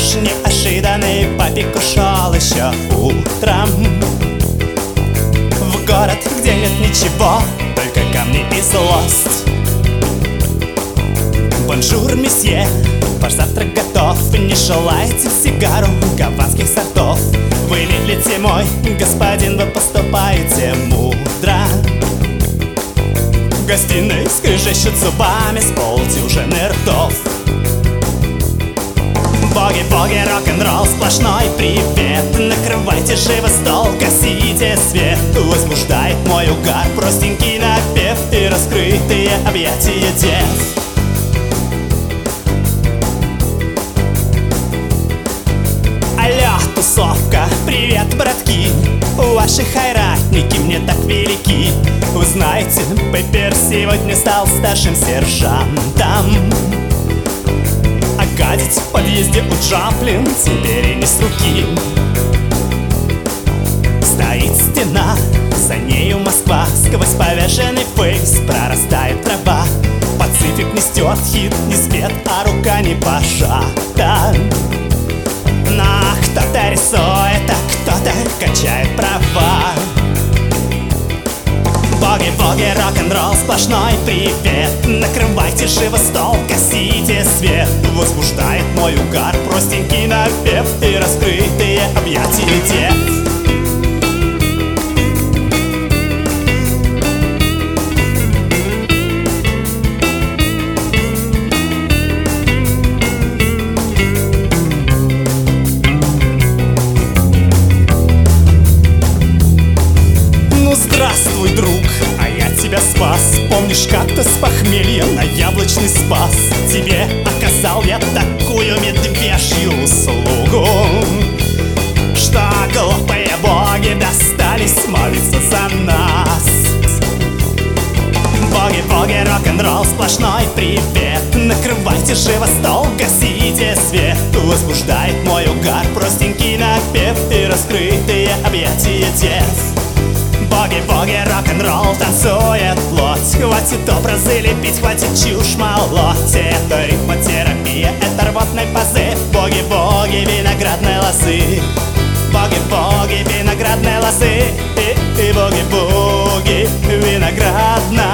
наш неожиданный побег ушел еще утром в город, где нет ничего, только камни и злость. Бонжур, месье, ваш завтрак готов. Не желаете сигару гаванских сортов? Вы видите, мой господин, вы поступаете мудро. В гостиной скрежещут зубами с полдюжины ртов. Боги-боги, рок-н-ролл, сплошной привет. Накрывайте живо стол, гасите свет. Возбуждает мой угар простенький напев и раскрытые объятия дев. Алло, тусовка, привет, братки. Ваши хайратники мне так велики. Вы знаете, Пеппер сегодня стал старшим сержантом. А гадить в подъезде у Джаплин теперь и не с руки. Стоит стена, за нею Москва. Сквозь повешенный фейс прорастает трава. Пацифик несет хит, не спет, а рука не пожата. Но кто-то рисует, а кто-то качает права. Боги-боги, рок-н-ролл, сплошной привет. Накрывайте живо стол, гасите свет. Возбуждает мой угар простенький напев и раскрытые объятия дев. Здравствуй, друг, а я тебя спас. Помнишь, как-то с похмелья на Яблочный Спас тебе оказал я такую медвежью услугу, что глупые боги достались молиться за нас. Боги-боги, рок-н-ролл, сплошной привет. Накрывайте живо стол, гасите свет. Возбуждает мой угар простенький напев и раскрытые объятия дев. Боги-боги, рок-н-ролл, танцует плоть. Хватит образы лепить, хватит чушь молоть. Это ритмотерапия, это рвотный позыв. Боги-боги, виноградной лозы. Боги-боги, виноградной лозы. И боги-боги, виноградной